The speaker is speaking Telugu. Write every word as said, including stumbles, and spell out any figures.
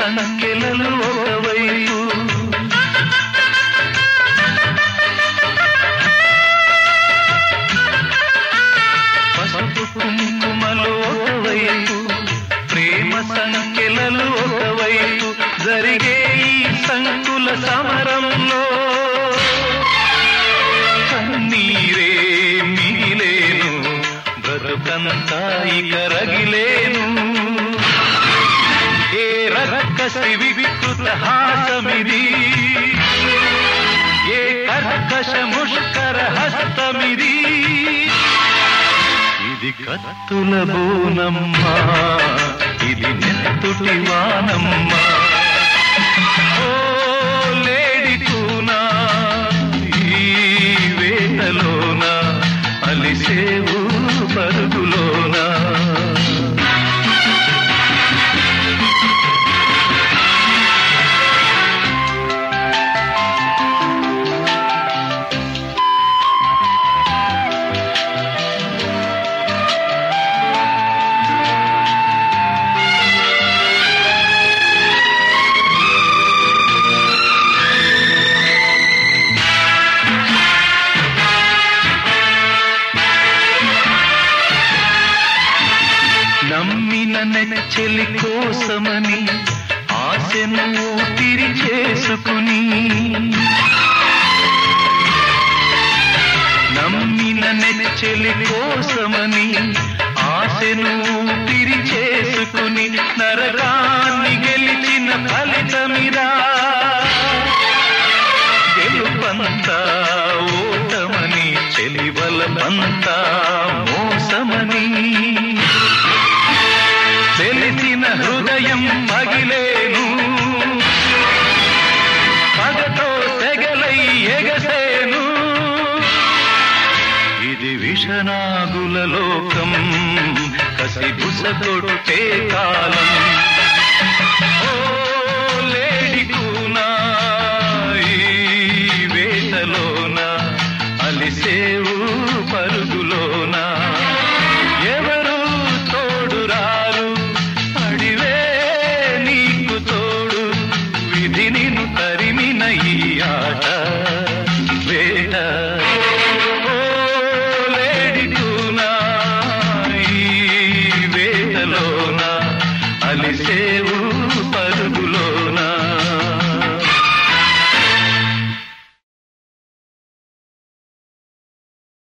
సంఖ్యలలు ఒకవైపు పసుపు కుంకుమలు ఒకవైపు ప్రేమ సంఖ్యలలు ఒకవైపు జరిగే ఈ సంకుల సమరంలో కన్నీరే మిగిలేను బ్రతుకంతా ఇక రగిలేను ఏ రక్కసి వికృత హాసమిది ఏ కర్కశ ముష్కర హస్తమిది ఇది కత్తుల బోనమ్మ ఇది నెత్తుటి వానమ్మ ఓ లేడి కూనా ఈ వేటలోన అలిసేవు పరుగులోనా నమ్మిన నెచ్చెలి కోసమని ఆశను ఊపిరి చేసుకుని నమ్మిన నెచ్చెలి కోసమని ఆశను ఊపిరి చేసుకుని నరకాన్ని గెలిచిన ఫలితమిరా గెలుపంతా ఓటమని చెలివలమంతా మోసమని తెలిసిన హృదయం పగిలేను పగతో తెగలై ఎగసేను ఇది విషనాగుల లోకం కసి బుస కొట్టే కాలం ఓ లేడి కూనా ఈ వేటలోన అలిసేవు పరుగులోనా ఎవరు తోడు రారు అడివే నీకు తోడు విధి నిన్ను తరిమిన ఈ ఆట వేట ఓ లేడి కూనా ఈ వేటలోన అలిసేవు